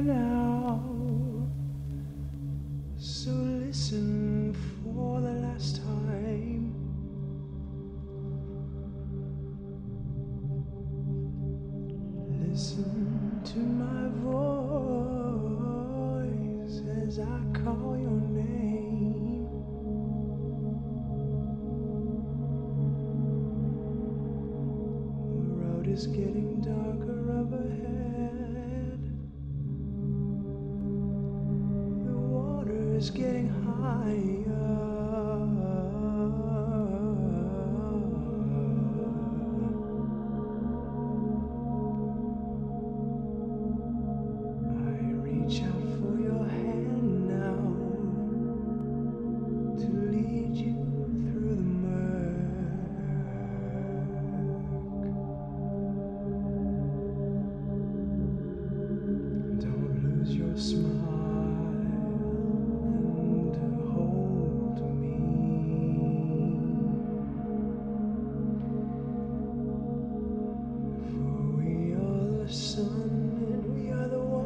now. So listen for the last time. Listen to my voice as I call your name. The road is getting darker up ahead. The water is getting higher. Reach out for your hand now to lead you through the murk. Don't lose your smile and hold me. For we are the sun and we are the one.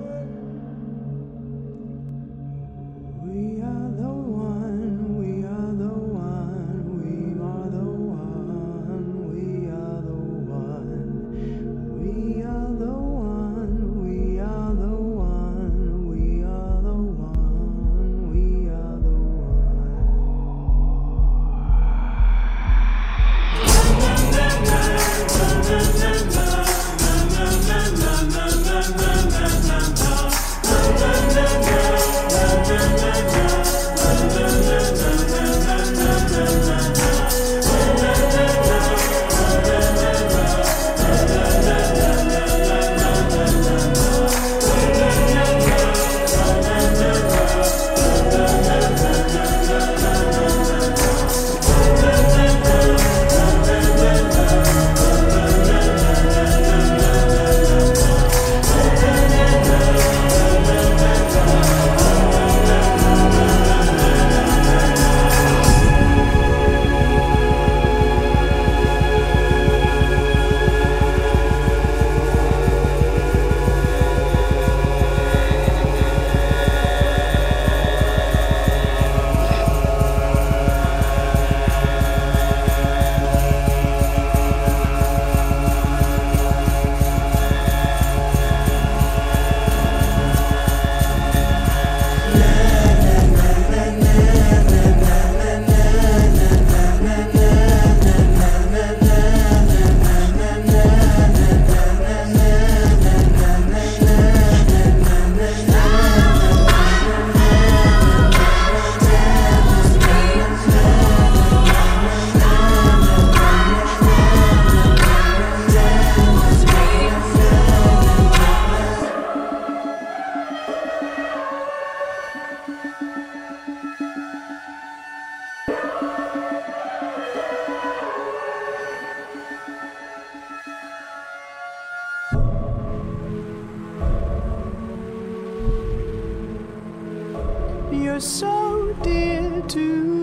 We are the one, we are the one, we are the one, we are the one, we are the one, we are the one, we are the one, we are the You're so dear to